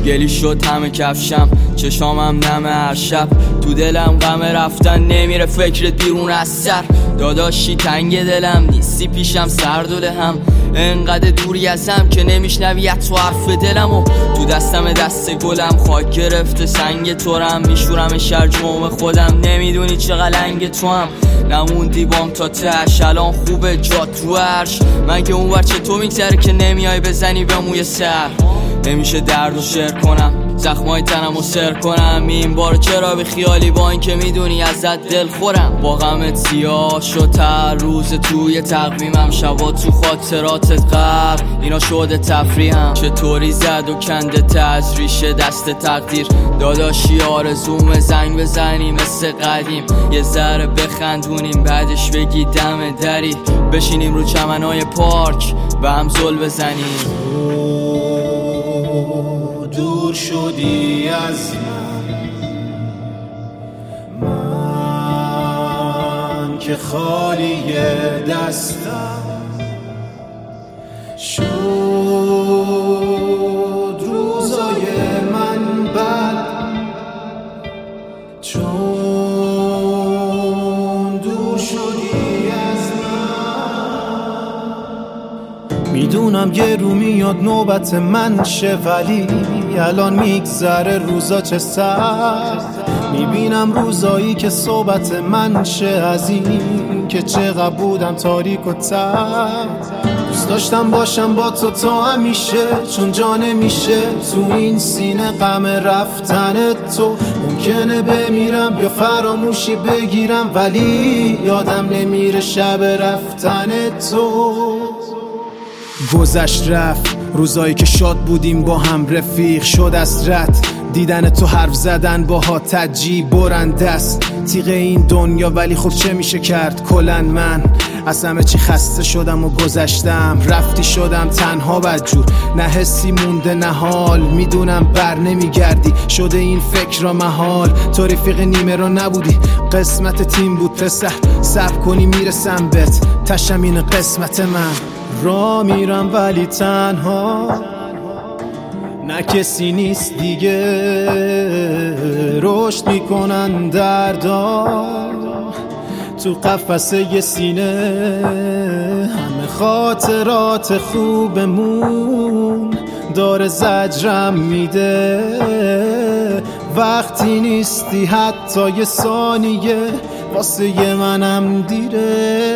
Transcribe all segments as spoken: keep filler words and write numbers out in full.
گلی شد همه کفشم، چشامم نمه هر شب، تو دلم غم رفتن نمیره فکرت بیرون از سر. داداشی تنگ دلم نیستی پیشم سردوله هم، انقدر دوری ازم که نمیشنوی تو حرف دلم. و تو دستم دست گلم خاک گرفته سنگ تورم، میشورم شهر جمع خودم، نمیدونی چه قلنگ تو هم. نموندی بام تا تش، الان خوبه جا تو عرش. من که اونور چه تو میگذره که نمیای بزنی به موی سر. نمیشه درد و شعر کنم، زخمای تنم و سر کنم این بار چرا به خیالی، با این که میدونی ازت دل خورم. با غمت سیاه شد هر روز توی تقویمم، شبا تو خاطراتت غرق اینا شده تفریحم. چطوری زد و کنده تزریش دست تقدیر، داداشی آرزوم زنگ بزنی مثل قدیم، یه ذره بخندونیم بعدش بگی دم دری، بشینیم رو چمنای پارک و هم زل بزنیم. دور شدی از من، من که خالی دستم شد. روزای من بد چون دور شدی از من. میدونم یه رو میاد نوبت من شه، ولی الان میگذره روزا چه سخت. میبینم روزایی که صحبت من شه، از این که چقدر بودم تاریک و تخت. دوست داشتم باشم با تو تا همیشه، چون جا نمیشه تو این سینه غم رفتن تو. ممکنه بمیرم یا فراموشی بگیرم، ولی یادم نمیره شب رفتن تو. گذشت رفت روزایی که شاد بودیم با هم، رفیق شد از رد دیدن تو، حرف زدن باها تجی برنده است تیغ این دنیا. ولی خب چه میشه کرد، کلن من از همه چی خسته شدم و گذشتم. رفتی شدم تنها بدجور، نه حسی مونده نه حال. میدونم بر نمیگردی، شده این فکر را محال. تو رفیق نیمه رو نبودی، قسمت تیم بود پسر. صبر کنی میرسم بهت، تشم این قسمت من. را میرم ولی تنها، نه کسی نیست دیگه. رشد میکنن دردا تو قفسه ی سینه، همه خاطرات خوبمون داره زجرم میده. وقتی نیستی حتی یه ثانیه، واسه ی منم دیره.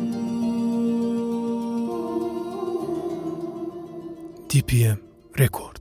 دی پی ام رکورد.